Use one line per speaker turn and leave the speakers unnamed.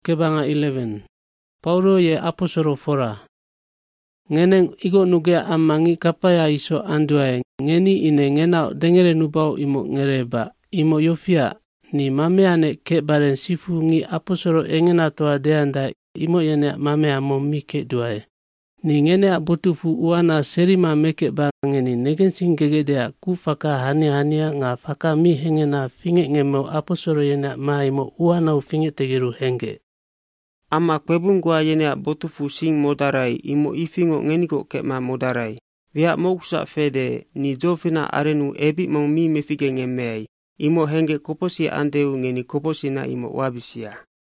kebanga 11. Paulo ye aposoro fora. Ngeneng igo nugea amangi kapaya iso anduae. Ngeni ine ngena dengere nubau imo ngereba. Imo yofia ni mameane kebaren sifu ngi aposoro engena toa deanda imo yene mamea momike duae. Ni ngene botufu uana serima meke bangeni negensing gegedea ku faka hania nga faka mi hengena finge ngemo aposoro yene maimo uana ufinge tegeru henge.
Ama kwebungwa yene botufu sing modarai imo ifingo ngeniko kema modarai. Via moksa fede ni jofina arenu ebi mo mi mefige ngemei. Imo henge koposi andeu ngeni koposi na imo wabisia.